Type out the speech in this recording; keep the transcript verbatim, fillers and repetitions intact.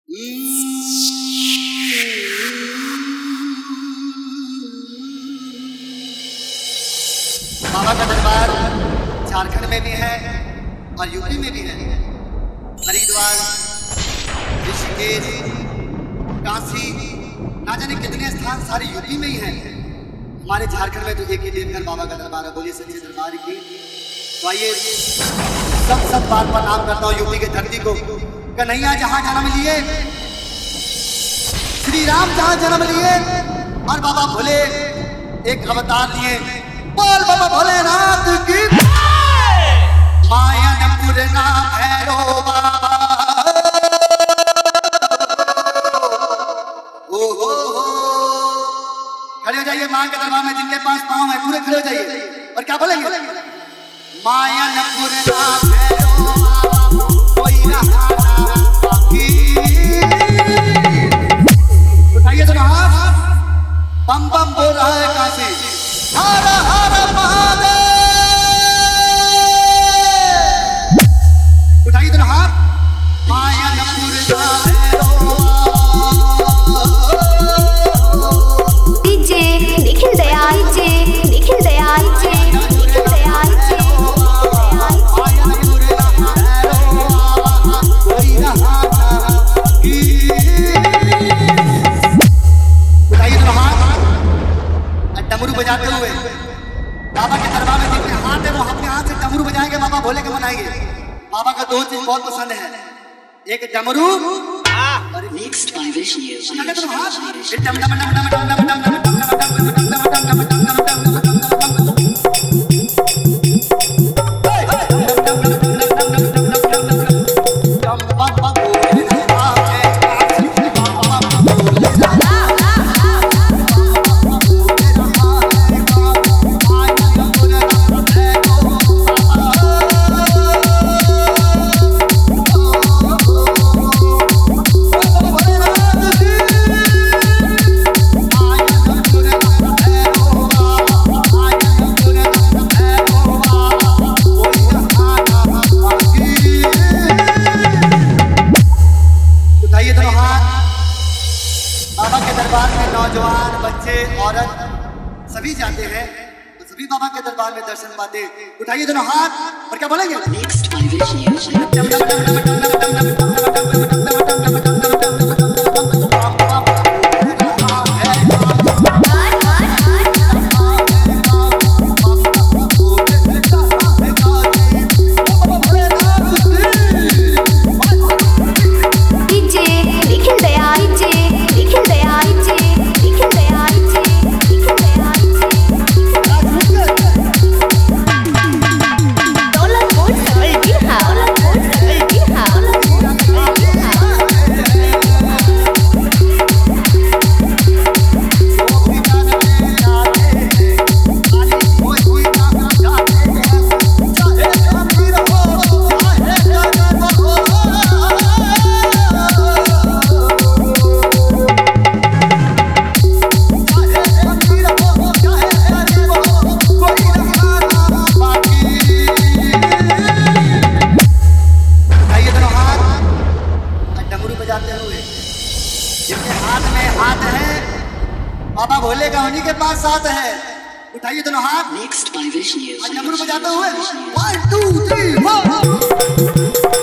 बाबा का दरबार झारखंड में भी है और यूपी में भी है। हरिद्वार, ऋषिकेश, काशी, ना जाने कितने स्थान सारे यूपी में ही हैं। हमारे झारखंड में तो एक ही देवघर बाबा का दरबार है। बोलिए सच्चे दरबार की। तो आइए सब सब बात पर नाम करता हूँ यूपी की धरती को। कन्हैया जहाँ जन्म लिए, श्री राम जहाँ जन्म लिए और बाबा भोले एक अवतार लिए। बोल बाबा भोलेनाथ की मायनपुर ना भैरो बाबा। ओ हो हो खड़े हो जाइए मां के दरबार में। जिनके पास पाँव है पूरे खड़े हो जाइए और क्या बोलेंगे? मायनपुर ना भैरो बाबा कोई रहा ना बाकी। उठाइए तो हाथ, बम बम बोल रहा है काशी। हर हर महादेव। उठाइए तो हाथ, मायनपुर ना Bhairo DJ Nikhil Dayal, DJ Nikhil Dayal, DJ Nikhil Dayal, DJ Mainpur ना भैरो बाबा कोई रहा ना बाकी। उठाइए तो हाथ, डमरू बजाते हुए बाबा के दरबार में जितने हाथ है वो अपने हाथ से डमरू बजाएंगे, बाबा भोले के मनाएंगे। बाबा का दो चीज बहुत पसंद है, एक डमरू और Mixed by Vishnu. बाबा के दरबार में नौजवान, बच्चे, औरत सभी जाते हैं तो सभी बाबा के दरबार में दर्शन पाते। उठाइए दोनों हाथ और क्या बोलेंगे? Mixed by Vishnu. जिनके हाथ में हाथ है बाबा भोले का उन्हीं के पास साथ है। उठाइए दोनों हाथ, Mixed by Vishnu. डमरू बजाते हुए वन टू थ्री फोर।